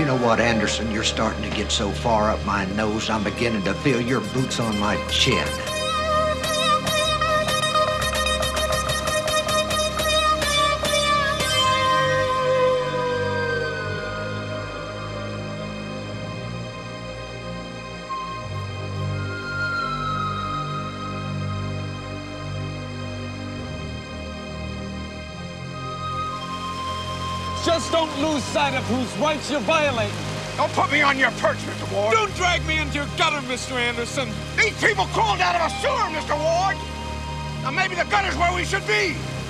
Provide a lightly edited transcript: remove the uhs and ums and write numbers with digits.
You know what, Anderson? You're starting to get so far up my nose, I'm beginning to feel your boots on my chin. Just don't lose sight of whose rights you're violating. Don't put me on your perch, Mr. Ward. Don't drag me into your gutter, Mr. Anderson. These people crawled out of a sewer, Mr. Ward. Now maybe the gutter's where we should be.